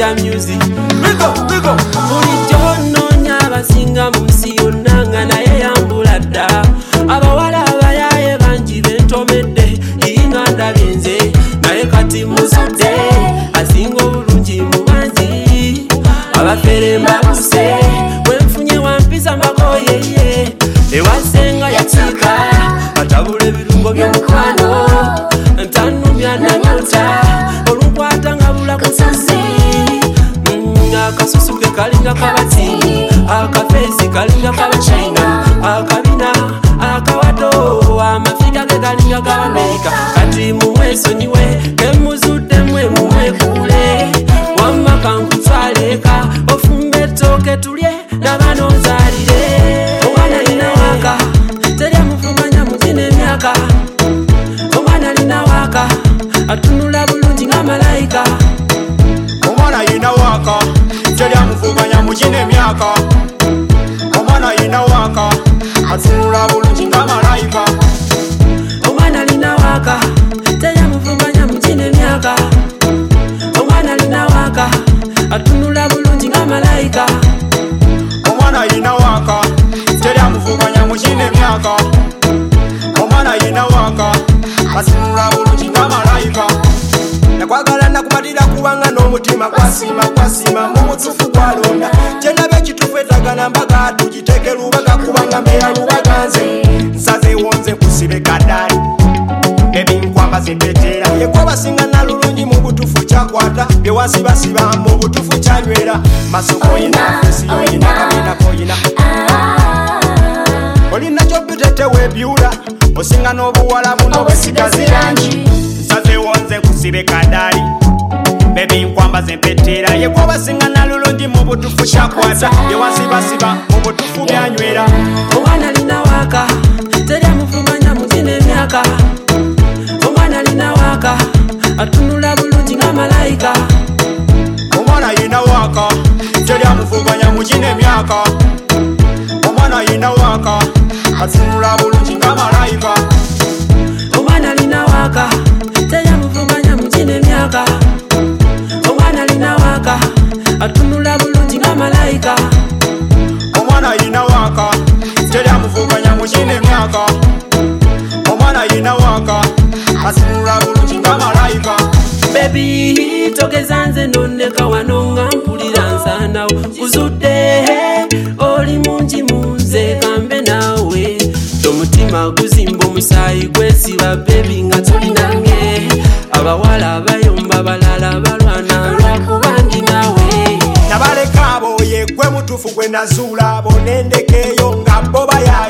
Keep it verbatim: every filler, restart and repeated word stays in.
ya music. Bigo, bigo. Bulijjo noonya abasinga mu nsi yonna nga naye yambula dda. Abawala abayaye bangi bentomedde yinga ndabye nze naye kati muzudde asinga obulungi mu bangi. Abafere mbabuse wenfunye wampisa makoyeye ewasenga yakiika atabula ebirungo by'omukwano ntanumya nanyota olunkwata nga bula kususi. Akasusu ke kalinga kabatini akafezi kalinga kabachina akabina akawato amafiga ke kalinga kabamerika kati mumweso niwe emuzudde mwe mumwe kule wamma kankutwaleka ofumbe toke tulye nabano nzalire omwana lina waka teri amuvumanya muzina emyaka omwana lina waka atunula bulungi nga malayika omwana yina waka teri amuvumanya muzina emyaka omwana yina waka atunula bulungi nga malayika omwana lina waka teri amuvumanya muzina emyaka omwana lina waka atunula bulungi nga malayika omwana yina waka teri amuvumanya muzina emyaka omwana yina waka atunula bulungi nga malayika. Nakwagala nakumatira kubanga n'omutima kwasima kwasima mu mutufu gwalonda kyendabe ekitufu etagana mbaga tugiteke lubaga kubanga mbeera lubaga nze nsaze wonze nkusibe kadali bebi nkwambaze mpetera yekwa basinga nalulungi mu butufu kyakwata byewasibasiba mu butufu kyanywera masoko yina fesi yoyina kabina koyina olina kyobitete webyula osinga n'obuwala buno bwesigazi yangi nsaze wonze nkusibe kadali bebi nkwambaze mpetera yekwa basinga nalulungi mu butufu kyakwata byewasibasiba mu butufu byanywera omwana lina waka teri amuvumanya muzina emyaka omwana lina waka atunula bulungi nga malayika omwana yina waka teri amuvumanya muzina emyaka omwana yina waka atunula bulungi nga malayika omwana lina waka teri amuvumanya muzina emyaka omwana lina waka atunula bulungi nga malayika omwana yina waka teri amuvumanya muzina emyaka omwana yina waka atunula bulungi nga malayika. Baby togeza nze nondeka wano nga mpulira nsanawo kuzudde oli mungi munze kambe nawe omutima guzimba omusaayi gwesiba baby nga tuli nange abawala abayomba balala balwana lwakubangi nawe nabaleka abo ye gwe mutufu gwe nazuula abo nendekeeyo nga bo baya